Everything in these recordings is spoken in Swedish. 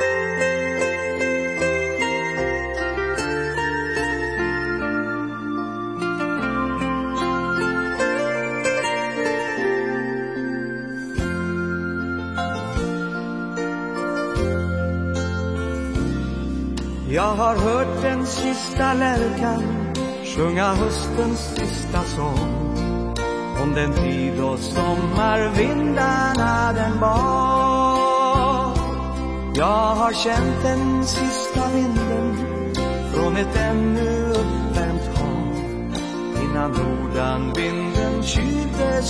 Jag har hört den sista lärkan sjunga höstens sista sång, om den tid då sommarvindarna den bar. Jag har känt den sista vinden från ett ännu uppvärmt hav, innan nordanvinden kylde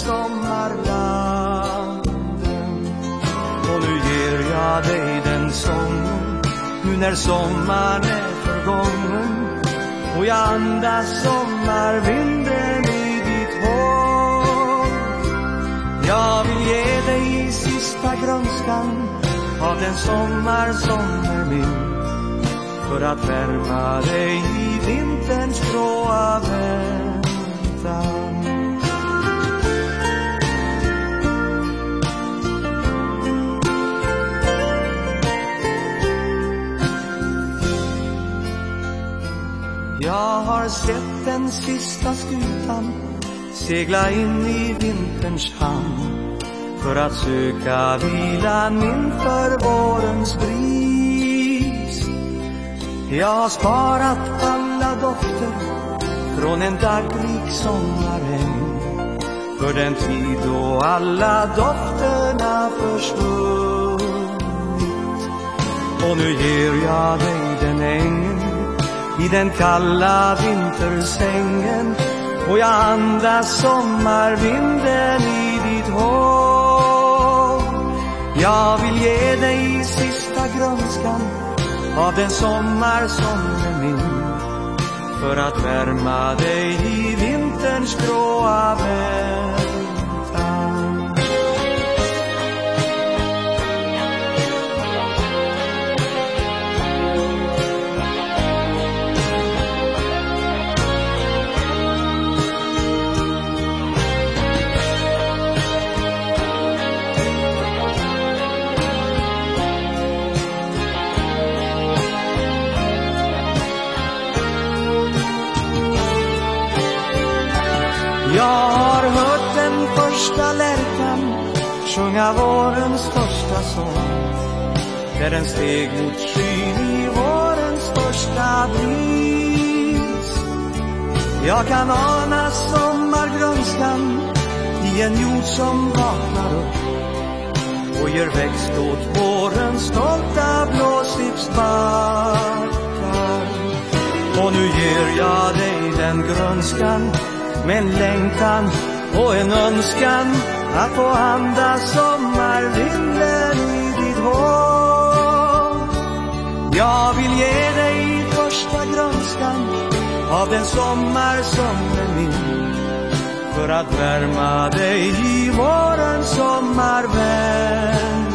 sommarlanden. Och nu ger jag dig den sången, nu när sommaren är förgången, och jag andas sommarvinden i ditt hår. Jag vill ge dig sista grönskan av den sommar som är min, för att värma dig i vinterns gråa väntan. Jag har sett den sista skutan segla in i vinterns hamn, för att söka vilan inför vårens bris. Jag har sparat alla dofter från en dagglik sommarregn, för den tid då alla dofterna försvunnit. Och nu ger jag dig den ängen i den kalla vintersängen, och jag andas sommarvinden i ditt hår. Jag vill ge dig sista grönskan av den sommar som är min, för att värma dig i vinterns gråa väntan. Jag har hört den första lärkan sjunga vårens första sång, där den steg mot skyn i vårens första bris. Jag kan ana sommargrönskan i en jord som vaknar upp och ger växt åt vårens stolta blåsipsbackar. Och nu ger jag dig den grönskan med en längtan och en önskan att få andas sommarvinden i ditt hår. Jag vill ge dig första grönskan av den sommar som är min, för att värma dig i vårens sommarväntan.